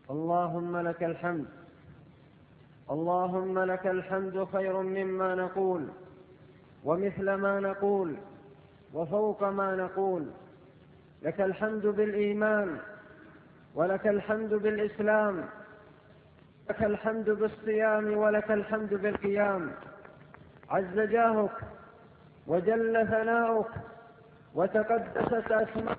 اللهم لك الحمد، اللهم لك الحمد خير مما نقول ومثل ما نقول وفوق ما نقول. لك الحمد بالإيمان، ولك الحمد بالإسلام، لك الحمد بالصيام، ولك الحمد بالقيام. عز جاهك وجل ثناؤك وتقدست أسماؤك،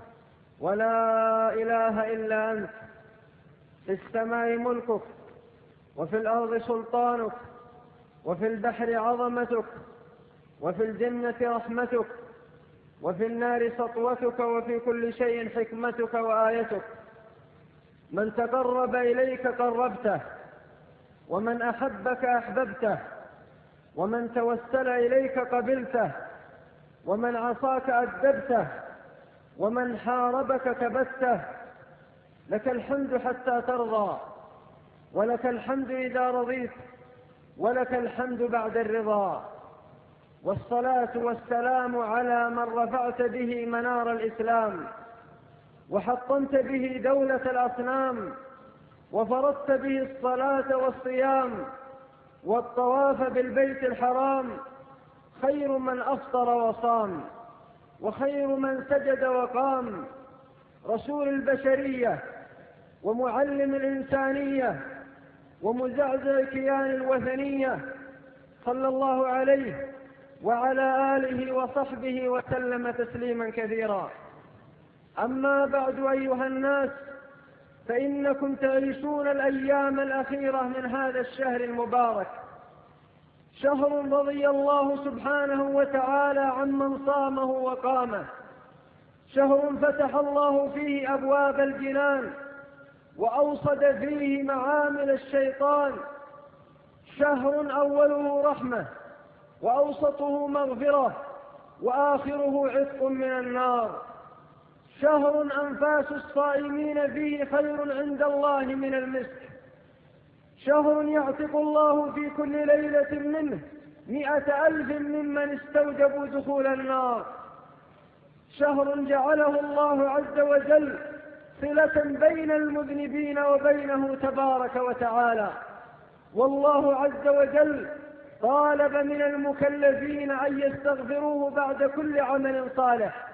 ولا إله إلا أنت. في السماء ملكك، وفي الأرض سلطانك، وفي البحر عظمتك، وفي الجنة رحمتك، وفي النار سطوتك، وفي كل شيء حكمتك وآيتك. من تقرب إليك قربته، ومن أحبك أحببته، ومن توسل إليك قبلته، ومن عصاك أدبته، ومن حاربك كبته. لك الحمد حتى ترضى، ولك الحمد إذا رضيت، ولك الحمد بعد الرضا. والصلاة والسلام على من رفعت به منار الإسلام، وحطمت به دولة الأصنام، وفرضت به الصلاة والصيام والطواف بالبيت الحرام. خير من أفطر وصام، وخير من سجد وقام. رسول البشرية، ومعلم الإنسانية، ومزعزع الكيان الوثنية، صلى الله عليه وعلى آله وصحبه وسلم تسليما كثيرا. أما بعد أيها الناس، فإنكم تعيشون الأيام الأخيرة من هذا الشهر المبارك، شهر رضي الله سبحانه وتعالى عمن صامه وقامه، شهر فتح الله فيه أبواب الجنان وأوصد فيه معامل الشيطان، شهر أوله رحمة، وأوسطه مغفرة، وآخره عتق من النار، شهر أنفاس الصائمين فيه خير عند الله من المسك، شهر يعتق الله في كل ليلة منه 100,000 ممن استوجبوا دخول النار، شهر جعله الله عز وجل صلة بين المذنبين وبينه تبارك وتعالى. والله عز وجل طالب من المكلفين أن يستغفروه بعد كل عمل صالح،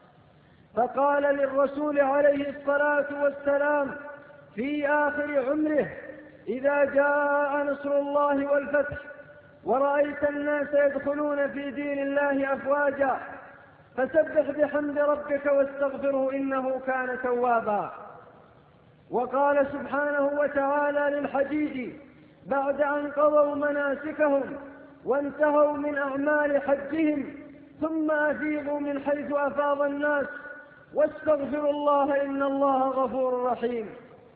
فقال للرسول عليه الصلاة والسلام في آخر عمره: إذا جاء نصر الله والفتح ورأيت الناس يدخلون في دين الله أفواجا فسبح بحمد ربك واستغفره إنه كان توابا. وقال سبحانه وتعالى للحجيج بعد أن قضوا مناسكهم وانتهوا من أعمال حجهم: ثم أفيضوا من حيث أفاض الناس واستغفروا الله إن الله غفور رحيم.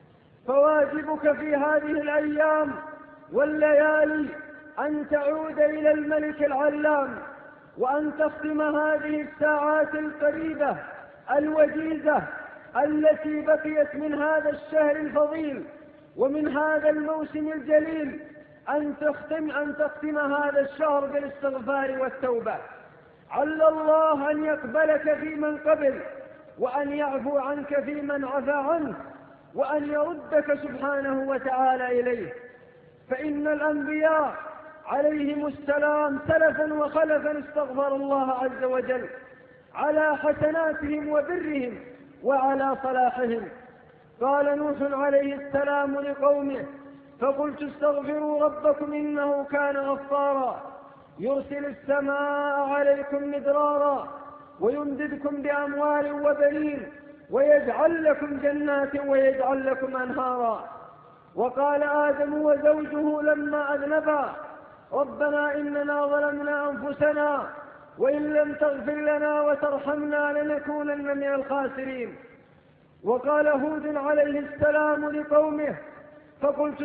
فواجبك في هذه الأيام والليالي أن تعود إلى الملك العلام، وأن تختم هذه الساعات القريبة الوجيزة التي بقيت من هذا الشهر الفضيل ومن هذا الموسم الجليل، أن تختم هذا الشهر بالاستغفار والتوبة. عل الله أن يقبلك في من قبل، وأن يعفو عنك في من عفى عنه، وأن يردك سبحانه وتعالى إليه. فإن الأنبياء عليهم السلام سلفا وخلفا استغفر الله عز وجل على حسناتهم وبرهم وعلى صلاحهم. قال نوح عليه السلام لقومه: فقلت استغفروا ربكم إنه كان غفارا يرسل السماء عليكم مدرارا ويمددكم بأموال وبنين ويجعل لكم جنات ويجعل لكم أنهارا. وقال آدم وزوجه لما أذنبا: ربنا إننا ظلمنا أنفسنا وإن لم تغفر لنا وترحمنا لنكونن من الخاسرين. وقال هود عليه السلام لقومه: فقلت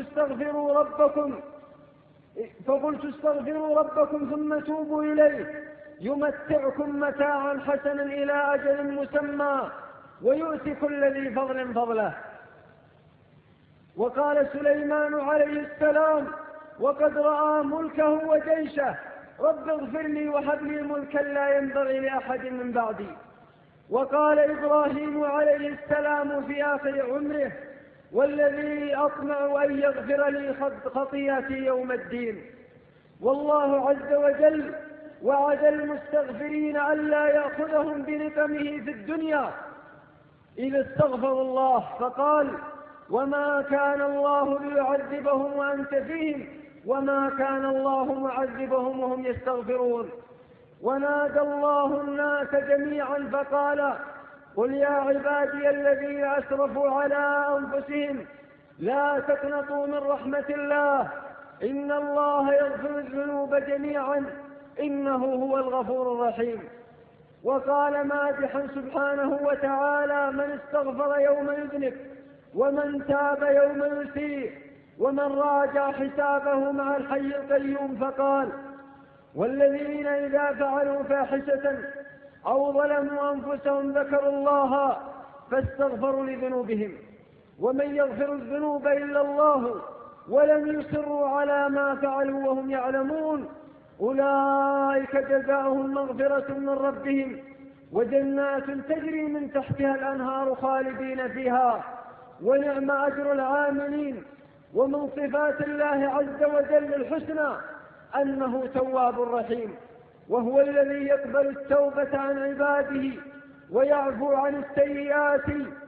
استغفروا ربكم ثم توبوا إليه يمتعكم متاعا حسنا إلى أجل مسمى ويؤتي كل ذي فضل فضله. وقال سليمان عليه السلام وقد رأى ملكه وجيشه: رب اغفر لي وهب لي ملكا لا ينبغي لأحد من بعدي. وقال إبراهيم عليه السلام في آخر عمره: والذي أطمع أن يغفر لي خطيئتي يوم الدين. والله عز وجل وعد المستغفرين ألا يأخذهم بنقمه في الدنيا إذا استغفروا الله، فقال: وما كان الله ليعذبهم وأنت فيهم وما كان الله معذبهم وهم يستغفرون. ونادى الله الناس جميعا فقال: قل يا عبادي الذين أسرفوا على أنفسهم لا تقنطوا من رحمة الله إن الله يغفر الذنوب جميعا إنه هو الغفور الرحيم. وقال مادحا سبحانه وتعالى من استغفر يوم يذنب ومن تاب يوم يسيء ومن راجع حسابه مع الحي القيوم، فقال: والذين إذا فعلوا فاحشة أو ظلموا أنفسهم ذكروا الله فاستغفروا لذنوبهم ومن يغفر الذنوب إلا الله ولم يصروا على ما فعلوا وهم يعلمون أولئك جزاؤهم مغفرة من ربهم وجنات تجري من تحتها الأنهار خالدين فيها ونعم أجر العاملين. ومن صفات الله عز وجل الحسنى أنه تواب رحيم، وهو الذي يقبل التوبة عن عباده ويعفو عن السيئات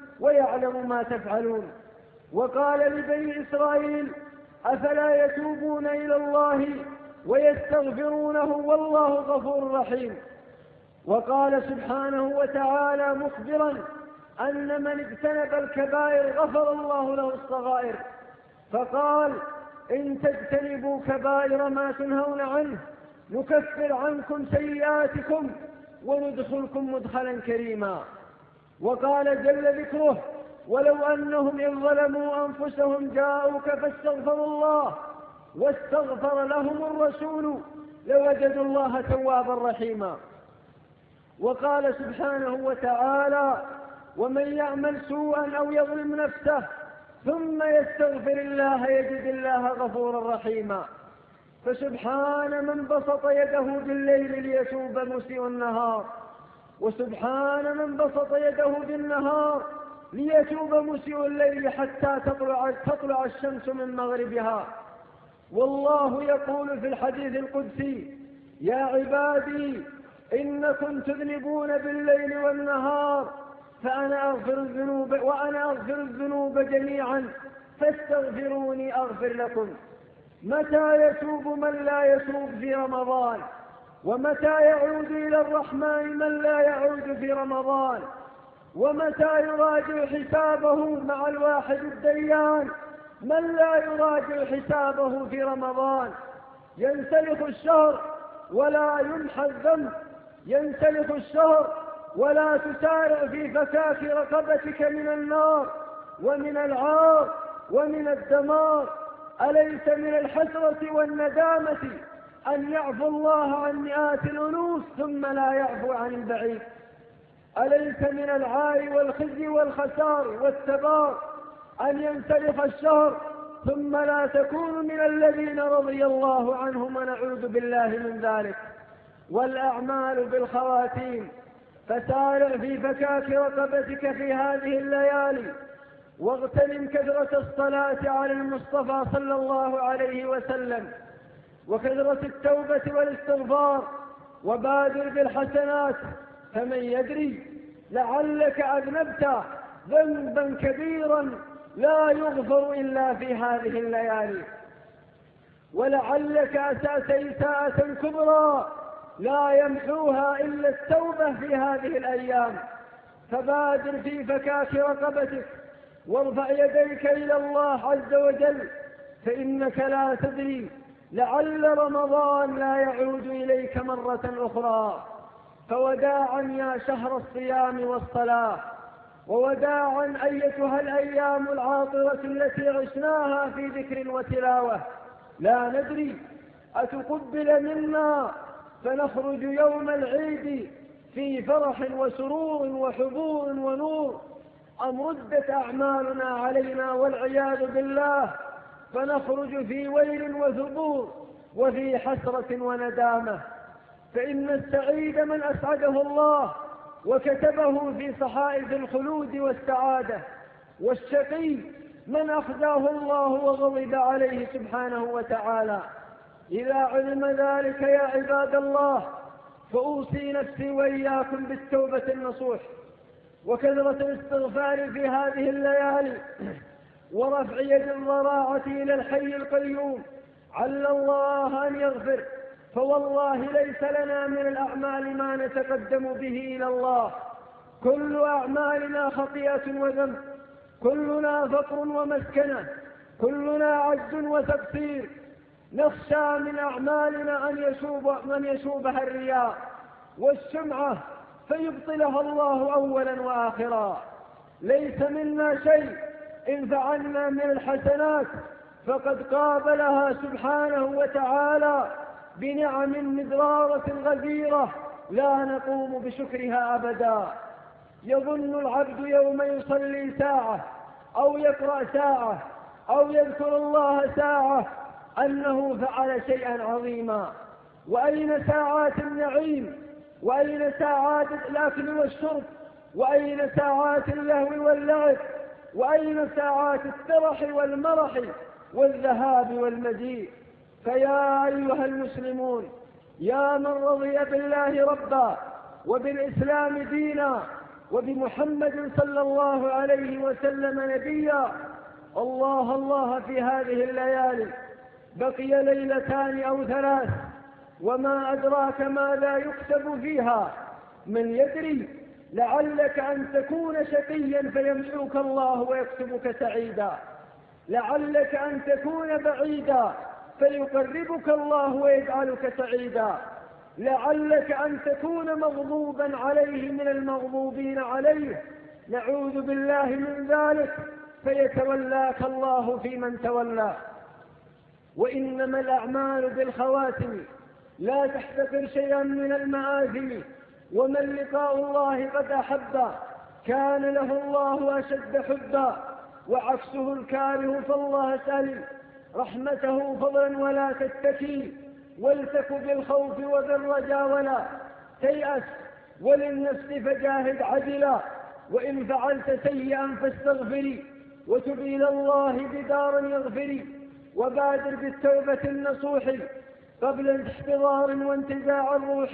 ويعلم ما تفعلون. وقال لبني إسرائيل: أفلا يتوبون إلى الله ويستغفرونه والله غفور رحيم. وقال سبحانه وتعالى مخبرا أن من اجتنب الكبائر غفر الله له الصغائر، فقال: إن تجتنبوا كبائر ما تنهون عنه نكفر عنكم سيئاتكم وندخلكم مدخلا كريما. وقال جل ذكره: ولو أنهم إن ظلموا أنفسهم جاءوك فاستغفروا الله واستغفر لهم الرسول لوجدوا الله توابا رحيما. وقال سبحانه وتعالى: ومن يعمل سوءا أو يظلم نفسه ثم يستغفر الله يجد الله غفورا رحيما. فسبحان من بسط يده بالليل ليتوب مسيء النهار، وسبحان من بسط يده بالنهار ليتوب مسيء الليل حتى تطلع الشمس من مغربها. والله يقول في الحديث القدسي: يا عبادي إنكم تذنبون بالليل والنهار وأنا أغفر الذنوب جميعا فاستغفروني أغفر لكم. متى يتوب من لا يتوب في رمضان؟ ومتى يعود إلى الرحمن من لا يعود في رمضان؟ ومتى يراجع حسابه مع الواحد الديان من لا يراجع حسابه في رمضان؟ ينسلخ الشهر ولا يمحى الذنب، ينسلخ الشهر ولا تسارع في فكاك رقبتك من النار ومن العار ومن الدمار. أليس من الحسرة والندامة أن يعفو الله عن مئات الألوف ثم لا يعفو عن البعيد؟ أليس من العار والخزي والخسار والتبار أن ينسلخ الشهر ثم لا تكون من الذين رضي الله عنهم ونعوذ بالله من ذلك؟ والأعمال بالخواتيم، فسارع في فكاك رقبتك في هذه الليالي، واغتنم كثرة الصلاة على المصطفى صلى الله عليه وسلم وكثرة التوبة والاستغفار، وبادر بالحسنات، فمن يدري لعلك أذنبت ذنبا كبيرا لا يغفر إلا في هذه الليالي، ولعلك أسأت إساءة كبرى لا يمحوها إلا التوبة في هذه الأيام. فبادر في فكاك رقبتك وارفع يديك إلى الله عز وجل، فإنك لا تدري لعل رمضان لا يعود إليك مرة أخرى. فوداعا يا شهر الصيام والصلاة، ووداعا أيتها الأيام العاطرة التي عشناها في ذكر وتلاوة. لا ندري أتقبل منا فنخرج يوم العيد في فرح وسرور وحضور ونور، أم ردت أعمالنا علينا والعياذ بالله فنخرج في ويل وثبور وفي حسرة وندامة. فإن السعيد من أسعده الله وكتبه في صحائف الخلود والسعادة، والشقي من أخزاه الله وغضب عليه سبحانه وتعالى. إذا علم ذلك يا عباد الله فأوصي نفسي وإياكم بالتوبة النصوح وكثرة الاستغفار في هذه الليالي ورفع يد الضراعة إلى الحي القيوم عل الله أن يغفر، فوالله ليس لنا من الأعمال ما نتقدم به إلى الله. كل أعمالنا خطيئة وذنب، كلنا فقر ومسكنة، كلنا عجز وتقصير. نخشى من أعمالنا أن يشوبها الرياء والسمعة فيبطلها الله أولا وآخرا. ليس منا شيء إن فعلنا من الحسنات فقد قابلها سبحانه وتعالى بنعم مدرارة غزيرة لا نقوم بشكرها أبدا. يظن العبد يوم يصلي ساعة أو يقرأ ساعة أو يذكر الله ساعة أنه فعل شيئا عظيما. وأين ساعات النعيم؟ وأين ساعات الأكل والشرب؟ وأين ساعات اللهو واللعب؟ وأين ساعات الترح والمرح والذهاب والمجيء؟ فيا أيها المسلمون، يا من رضي بالله ربا وبالإسلام دينا وبمحمد صلى الله عليه وسلم نبيا، الله الله في هذه الليالي بقي ليلتان أو ثلاث وما أدراك ماذا يكتب فيها. من يدري لعلك أن تكون شقيا فيمحوك الله ويكتبك سعيدا، لعلك أن تكون بعيدا فيقربك الله ويجعلك سعيدا، لعلك أن تكون مغضوبا عليه من المغضوبين عليه، نعوذ بالله من ذلك، فيتولاك الله في من تولى. وإنما الأعمال بالخواتم، لا تحتقر شيئا من المآثم. ومن لقاء الله قد أحب كان له الله أشد حبا، وعكسه الكاره فالله سل رحمته فضلا ولا تتكي، والتك بالخوف وبالرجا ولا تيأس، وللنفس فجاهد عدلا، وإن فعلت سيئا فاستغفري وتب إلى الله بدار يغفري، وبادر بالتوبة النصوح قبل انحضار وانتزاع الروح.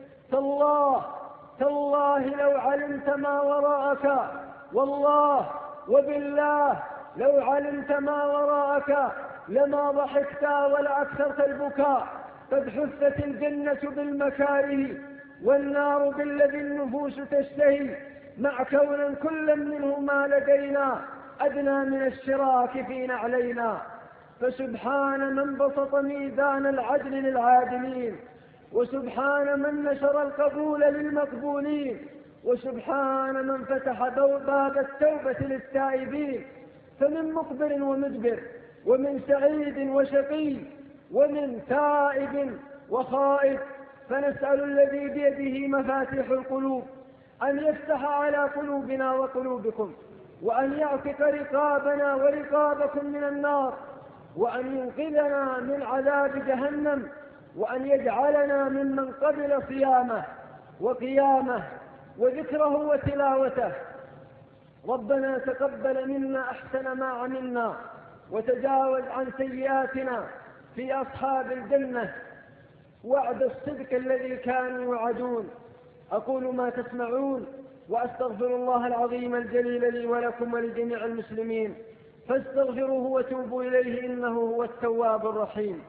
تالله لو علمت ما وراءك، والله وبالله لو علمت ما وراءك لما ضحكت ولا أكثرت البكاء. قد حثت الجنة بالمكاره والنار بالذي النفوس تشتهي، مع كون كل منهما لدينا أدنى من الشراك في نعلينا. فسبحان من بسط ميزان العدل للعادلين، وسبحان من نشر القبول للمقبولين، وسبحان من فتح باب التوبة للتائبين. فمن مقبل ومدبر، ومن سعيد وشقي، ومن تائب وخائف، فنسأل الذي بيده مفاتيح القلوب أن يفتح على قلوبنا وقلوبكم، وأن يعتق رقابنا ورقابكم من النار، وأن ينقذنا من عذاب جهنم، وأن يجعلنا ممن قبل صيامه وقيامه وذكره وتلاوته. ربنا تقبل منا أحسن ما عملنا، وتجاوز عن سيئاتنا في أصحاب الجنة وعد الصدق الذي كانوا يوعدون. أقول ما تسمعون، وأستغفر الله العظيم الجليل لي ولكم ولجميع المسلمين، فاستغفروه وتوبوا إليه إنه هو التواب الرحيم.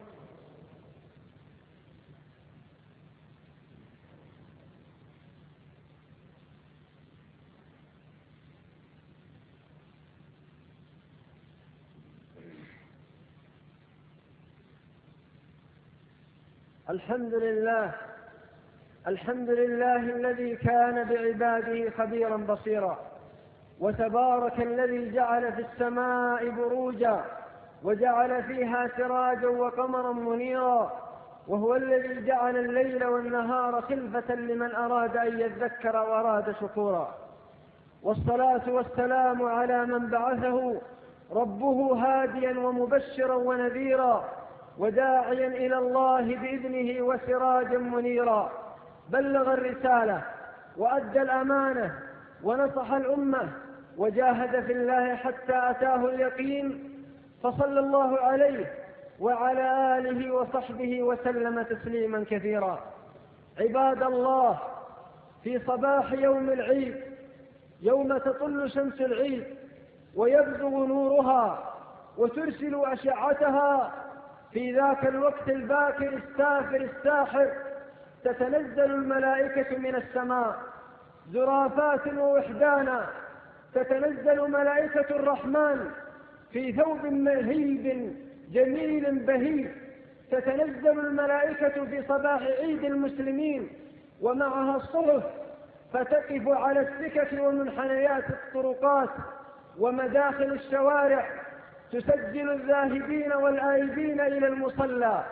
الحمد لله الذي كان بعباده خبيرا بصيرا، وتبارك الذي جعل في السماء بروجا وجعل فيها سراجا وقمرا منيرا، وهو الذي جعل الليل والنهار خلفة لمن أراد أن يذكر وأراد شكورا. والصلاة والسلام على من بعثه ربه هاديا ومبشرا ونذيرا وداعيا إلى الله بإذنه وسراجا منيرا. بلغ الرسالة وأدى الأمانة ونصح الأمة وجاهد في الله حتى أتاه اليقين، فصلى الله عليه وعلى آله وصحبه وسلم تسليما كثيرا. عباد الله، في صباح يوم العيد، يوم تطل شمس العيد ويبزغ نورها وترسل أشعتها، في ذاك الوقت الباكر السافر الساحر تتنزل الملائكة من السماء زرافات ووحدانا، تتنزل ملائكة الرحمن في ثوب مهيب جميل بهيج، تتنزل الملائكة في صباح عيد المسلمين ومعها الصحف، فتقف على السكك ومنحنيات الطرقات ومداخل الشوارع، تسجل الذاهبين والآيبين إلى المصلى،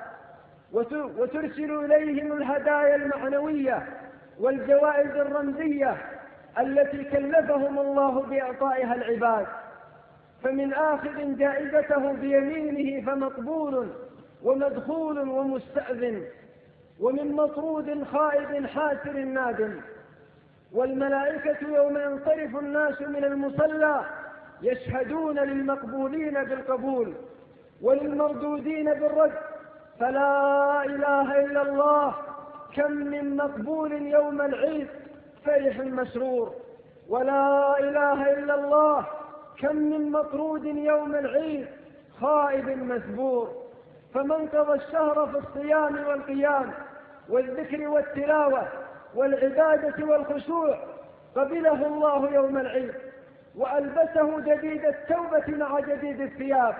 وترسل إليهم الهدايا المعنوية والجوائز الرمزية التي كلفهم الله بإعطائها العباد. فمن آخذ جائزته بيمينه فمقبول ومدخول ومستأذن، ومن مطرود خائب حاسر نادم. والملائكة يوم ينصرف الناس من المصلى يشهدون للمقبولين بالقبول وللمردودين بالرد، فلا إله إلا الله، كم من مقبول يوم العيد فرح مسرور، ولا إله إلا الله، كم من مطرود يوم العيد خائب مثبور. فمن قضى الشهر في الصيام والقيام والذكر والتلاوة والعبادة والخشوع قبله الله يوم العيد وألبسه جديد التوبة مع جديد الثياب،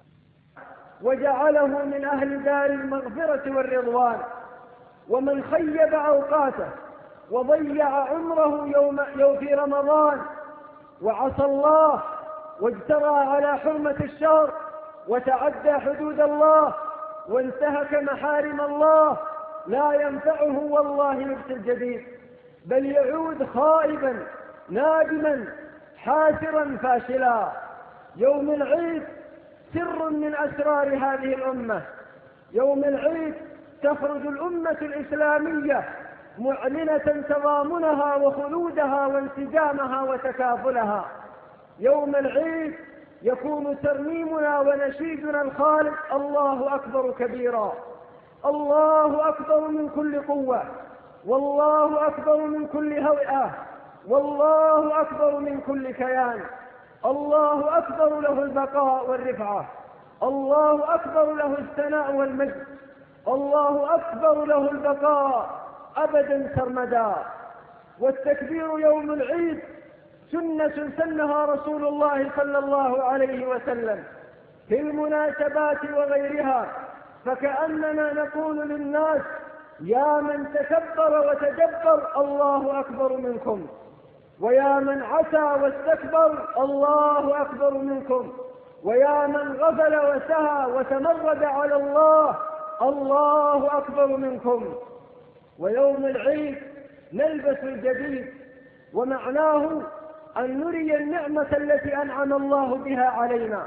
وجعله من أهل دار المغفرة والرضوان. ومن خيب أوقاته وضيع عمره يوم في رمضان وعصى الله واجترى على حرمة الشهر وتعدى حدود الله وانتهك محارم الله، لا ينفعه والله لبس الجديد، بل يعود خائبا نادما حاسرا فاشلا. يوم العيد سر من أسرار هذه الأمة. يوم العيد تخرج الأمة الإسلامية معلنة تضامنها وخلودها وانسجامها وتكافلها. يوم العيد يكون ترنيمنا ونشيدنا الخالد الله أكبر كبيرا، الله أكبر من كل قوة، والله أكبر من كل هوئة، والله أكبر من كل كيان، الله أكبر له البقاء والرفعة، الله أكبر له الثناء والمجد، الله أكبر له البقاء أبدا سرمدا. والتكبير يوم العيد سنة سنها رسول الله صلى الله عليه وسلم في المناسبات وغيرها، فكأننا نقول للناس: يا من تكبر وتجبر الله أكبر منكم، ويا من عسى واستكبر الله أكبر منكم، ويا من غفل وسهى وتمرد على الله الله أكبر منكم. ويوم العيد نلبس الجديد، ومعناه أن نري النعمة التي أنعم الله بها علينا،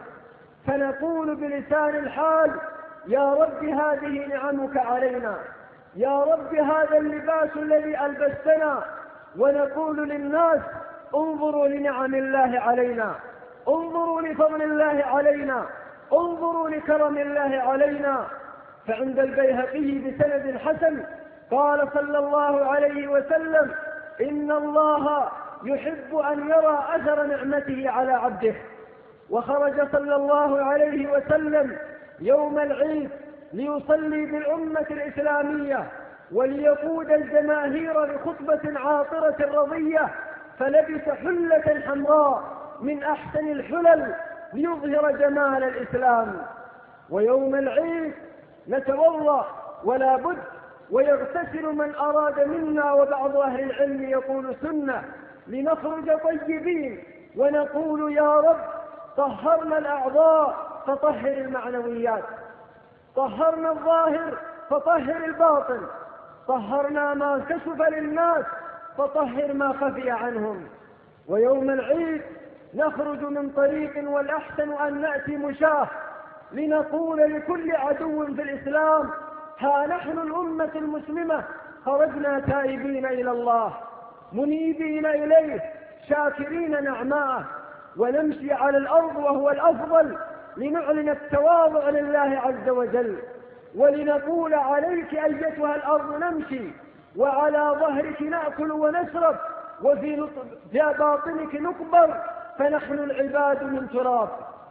فنقول بلسان الحال: يا رب هذه نعمك علينا، يا رب هذا اللباس الذي ألبستنا. ونقول للناس: انظروا لنعم الله علينا، انظروا لفضل الله علينا، انظروا لكرم الله علينا. فعند البيهقي بسند حسن قال صلى الله عليه وسلم: إن الله يحب أن يرى أثر نعمته على عبده. وخرج صلى الله عليه وسلم يوم العيد ليصلي بالأمة الإسلامية وليقود الجماهير بخطبة عاطرة رضية، فلبس حلة حمراء من أحسن الحلل ليظهر جمال الإسلام. ويوم العيد نتوضأ ولا بد، ويغتسل من أراد منا، وبعض أهل العلم يقول سنة، لنخرج طيبين ونقول: يا رب طهرنا الأعضاء فطهر المعنويات، طهرنا الظاهر فطهر الباطن، طهرنا ما كشف للناس فطهر ما خفي عنهم. ويوم العيد نخرج من طريق، والأحسن أن نأتي مشاه، لنقول لكل عدو في الإسلام: ها نحن الأمة المسلمة خرجنا تائبين إلى الله منيبين إليه شاكرين نعماءه ونمشي على الأرض وهو الأفضل، لنعلن التواضع لله عز وجل، ولنقول عليك أيتها الأرض نمشي، وعلى ظهرك نأكل ونشرب، وفي باطنك نكبر، فنحن العباد من تراب.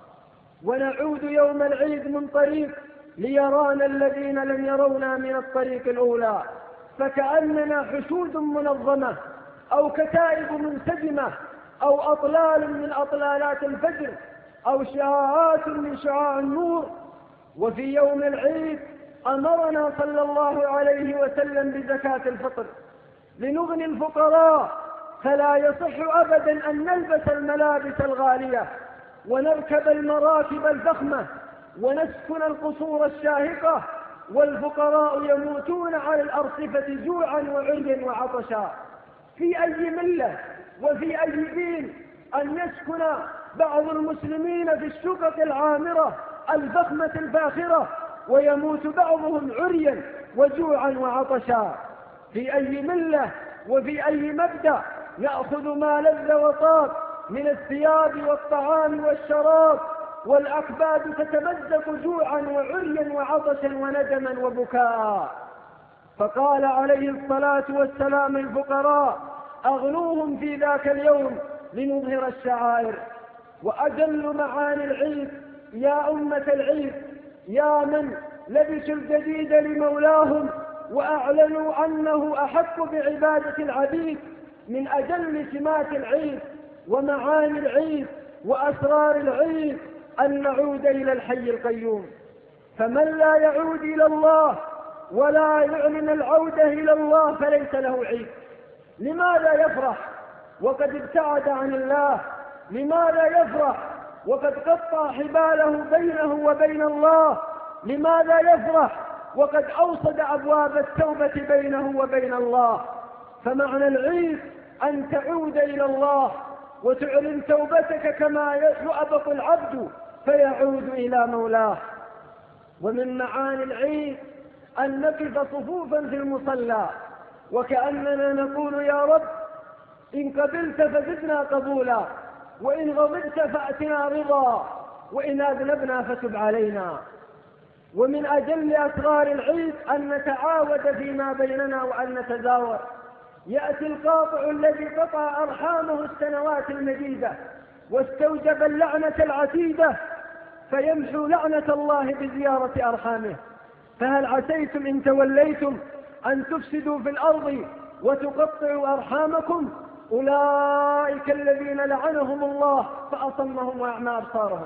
ونعود يوم العيد من طريق ليرانا الذين لم يرونا من الطريق الأولى، فكأننا حشود منظمة أو كتائب منسجمة أو أطلال من أطلالات الفجر أو شعاعات من شعاع النور. وفي يوم العيد أمرنا صلى الله عليه وسلم بزكاة الفطر لنغني الفقراء، فلا يصح أبدا أن نلبس الملابس الغالية ونركب المراكب الفخمة ونسكن القصور الشاهقة والفقراء يموتون على الأرصفة جوعا وعريا وعطشا. في أي ملة وفي أي دين أن يسكن بعض المسلمين في الشقق العامرة الفخمة الفاخرة ويموت بعضهم عريا وجوعا وعطشا؟ في أي ملة وفي أي مبدأ يأخذ ما لذ وطاب من الثياب والطعام والشراب والأكباد تتمزق جوعا وعريا وعطشا وندما وبكاء؟ فقال عليه الصلاة والسلام الفقراء أغنوهم في ذاك اليوم لنظهر الشعائر. وأجل معاني العيد يا أمة العيد، يا من لبسوا الجديد لمولاهم وأعلنوا أنه أحق بعبادة العبيد، من أجل سمات العيد ومعاني العيد وأسرار العيد أن نعود إلى الحي القيوم. فمن لا يعود إلى الله ولا يعلن العودة إلى الله فليس له عيد. لماذا يفرح وقد ابتعد عن الله؟ لماذا يفرح وقد قطع حباله بينه وبين الله؟ لماذا يفرح وقد أوصد أبواب التوبة بينه وبين الله؟ فمعنى العيد أن تعود إلى الله وتعلن توبتك كما يؤبق العبد فيعود إلى مولاه. ومن معاني العيد أن نقف صفوفا في المصلى وكأننا نقول يا رب إن قبلت فزدنا قبولا، وإن غضبت فأتنا رضا، وإن أذنبنا فتب علينا. ومن أجل أسرار العيد أن نتعاود فيما بيننا وأن نتزاور. يأتي القاطع الذي قطع أرحامه السنوات المديدة واستوجب اللعنة العتيدة فيمحو لعنة الله بزيارة أرحامه. فهل عسيتم إن توليتم أن تفسدوا في الأرض وتقطعوا أرحامكم؟ أولئك الذين لعنهم الله فأصمهم وأعمى أبصارهم.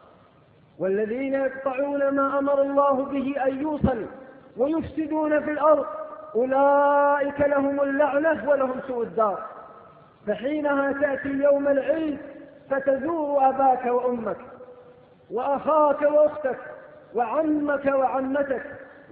والذين يقطعون ما أمر الله به أن يوصل ويفسدون في الأرض أولئك لهم اللعنة ولهم سوء الدار. فحينها تأتي يوم العيد فتزور أباك وأمك وأخاك وأختك وعمك وعمتك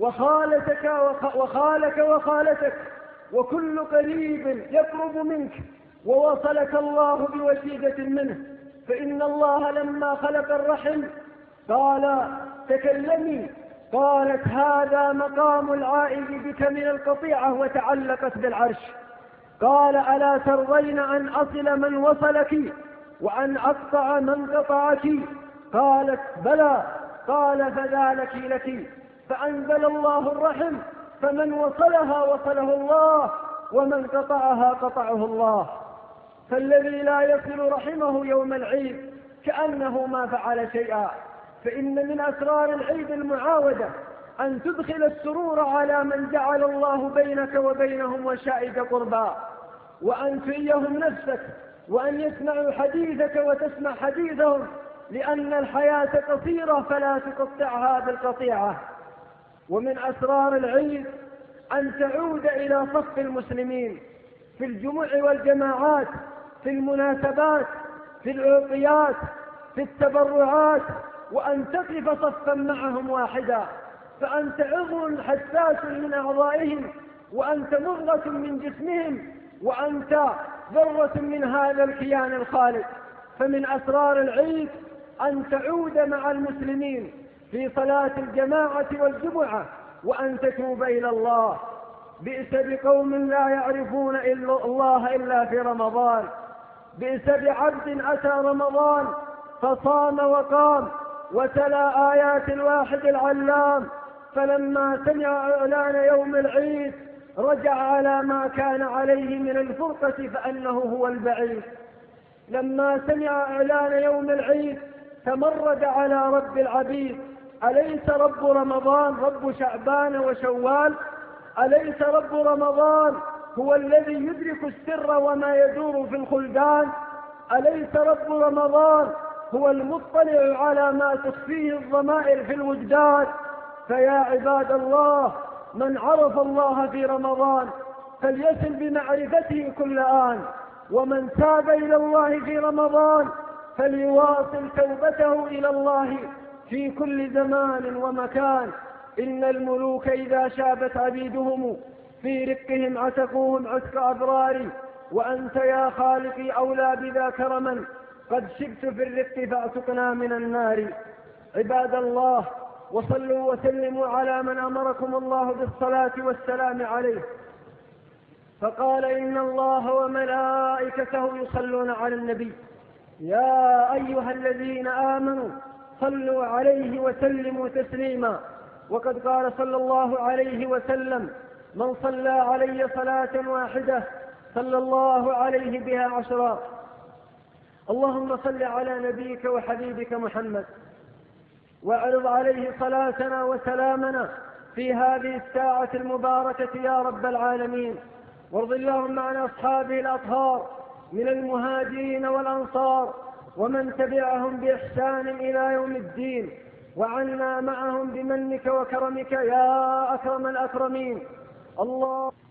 وخالك وخالتك وكل قريب يقرب منك ووصلك الله بوسيلة منه. فإن الله لما خلق الرحم قال تكلمي، قالت هذا مقام العائد بك من القطيعة وتعلقت بالعرش. قال ألا ترضين أن أصل من وصلك وأن أقطع من قطعك؟ قالت بلى. قال فذلك لك. فأنزل الله الرحم، فمن وصلها وصله الله ومن قطعها قطعه الله. فالذي لا يصل رحمه يوم العيد كأنه ما فعل شيئا. فإن من أسرار العيد المعاودة أن تدخل السرور على من جعل الله بينك وبينهم وشائد قربا، وأن تريهم نفسك، وأن يسمعوا حديثك وتسمع حديثهم، لأن الحياة قصيرة فلا تقطعها بالقطيعة. ومن أسرار العيد أن تعود إلى صف المسلمين في الجمع والجماعات، في المناسبات، في العطيات، في التبرعات، وأن تقف صفا معهم واحدا، فأنت عضو حساس من أعضائهم، وأنت مضغة من جسمهم، وأنت ذرة من هذا الكيان الخالد. فمن أسرار العيد أن تعود مع المسلمين في صلاة الجماعة والجمعة وأن تتوب إلى الله. بئس بقوم لا يعرفون إلا الله إلا في رمضان، بئس بعبد أتى رمضان فصام وقام وتلا آيات الواحد العلام، فلما سمع إعلان يوم العيد رجع على ما كان عليه من الفرقة فأنه هو البعيد. لما سمع إعلان يوم العيد تمرد على رب العبيد: أليس رب رمضان رب شعبان وشوال؟ أليس رب رمضان هو الذي يدرك السر وما يدور في الخلدان؟ أليس رب رمضان هو المطلع على ما تخفيه الضمائر في الوجدان؟ فيا عباد الله، من عرف الله في رمضان فليصل بمعرفته كل آن، ومن تاب إلى الله في رمضان فليواصل توبته إلى الله في كل زمان ومكان. إن الملوك إذا شابت عبيدهم في رقهم عتقوهم عتق أبرار، وأنت يا خالقي أولى بذا كرما، قد شبت في الرق فاعتقنا من النار. عباد الله، وصلوا وسلموا على من أمركم الله بالصلاة والسلام عليه، فقال: إن الله وملائكته يصلون على النبي يا أيها الذين آمنوا صلوا عليه وسلموا تسليما. وقد قال صلى الله عليه وسلم: من صلى علي صلاة واحدة صلى الله عليه بها 10. اللهم صل على نبيك وحبيبك محمد، واعرض عليه صلاتنا وسلامنا في هذه الساعة المباركة يا رب العالمين. وارض اللهم عن أصحابه الأطهار من المهاجرين والأنصار ومن تبعهم بإحسان إلى يوم الدين، وعنا معهم بمنك وكرمك يا أكرم الأكرمين. الله